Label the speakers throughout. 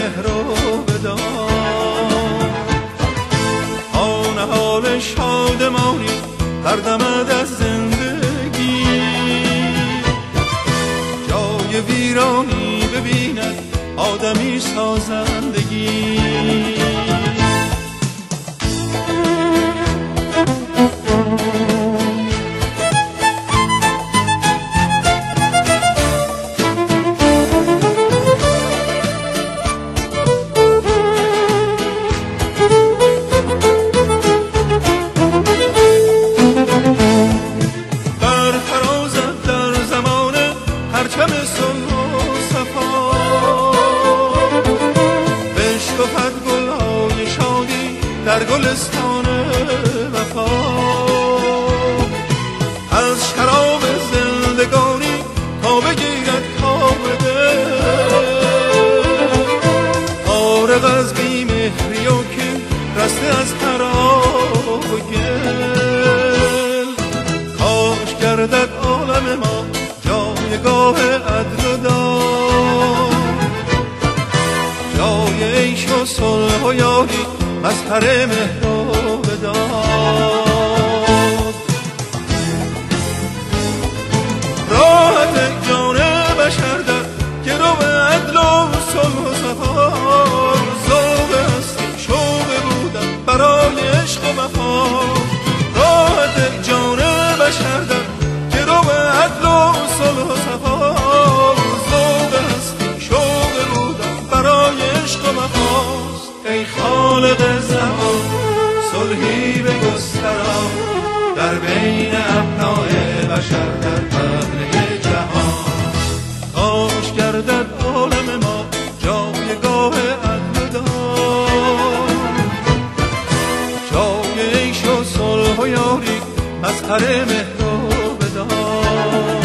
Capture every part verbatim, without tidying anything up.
Speaker 1: مهر رو بدار. آن حال شادمانی بردمد از زندگی، جای ویرانی ببیند آدمی سازندگی. پرچم صلح و صفا بشکفد گلهای شادی در گلستان وفا. از شراب زندگانی تا بگیرد کام دل، فارغ از بی‌مهری و کین رسته از خراب و گل. کاش گردد عالم ما جایگاه عدل و داد، جای عیش و صلح و یاری مظهر مهر و وداد. راحت جان بشر در گرو عدل و صلح و صفا، ذوق هستی شوق بودن برای عشق و وفا. راحت جان بشر در گرو عدل و صلح و صفا، ذوق هستی شوق بودن برای عشق و وفاست. ای خالق زمان صلحی بگسترا در بین ابنای بشر در پهنه جهان. کاش گردد عالم ما جایگاه عدل و داد، جای عیش و صلح و یاری مظهر مهر و وداد.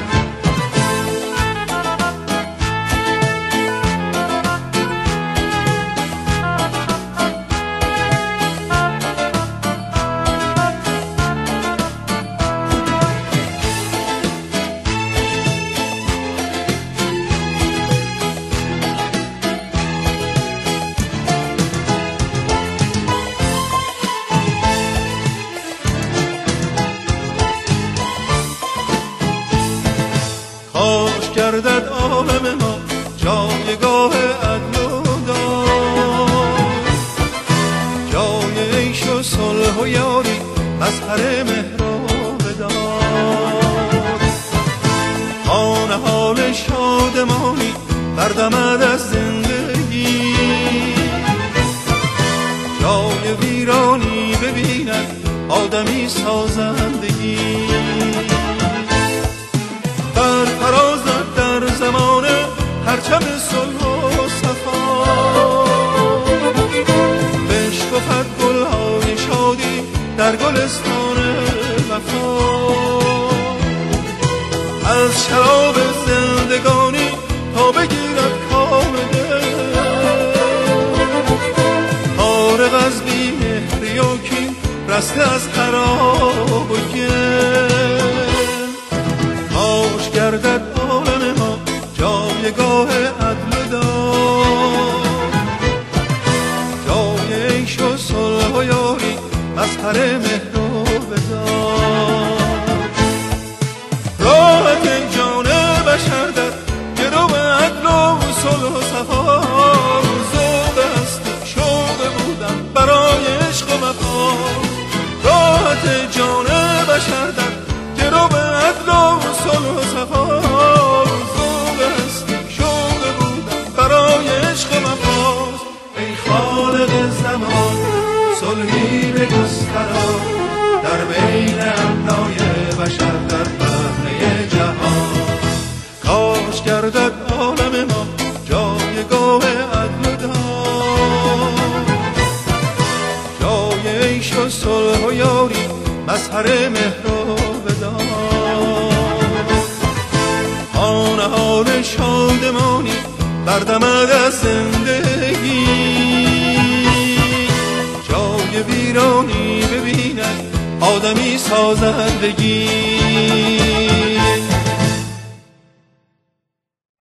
Speaker 1: کاش گردد عالم ما جایگاه عدل و داد، جای عیش و صلح و یاری مظهر مهر و وداد. آن حال شادمانی بردمد از زندگی، جای ویرانی ببیند آدمی سازندگی. بر فرازد در زمان پرچم صلح و صفا، بشکفد گلهای شادی در گلستان وفا. از شراب زندگانی تا بگیرد کام دل، فارغ از بی‌مهری و کین رسته از خراب و گل. کاش گردد عالم ما جایگاه عدل و داد، جای عیش و صلح و یاری مظهر مهر و وداد. راحت جان بشر در گرو عدل و صلح و صفا، ذوق هستی شوق بودن برای عشق و وفا. راحت جان بشر در گرو عدل و صلح و صفا، ذوق هستی شوق بودن برای عشق و وفاست. ای خالق زمان صلحی بگسترا در بین ابنای بشر در پهنه جهان. کاش گردد عالم ما جایگاه عدل و داد، جای عیش و صلح و یاری مظهر مهر و وداد. آن حال شادمانی بردمد از زندگی، جای ویرانی ببیند آدمی سازندگی.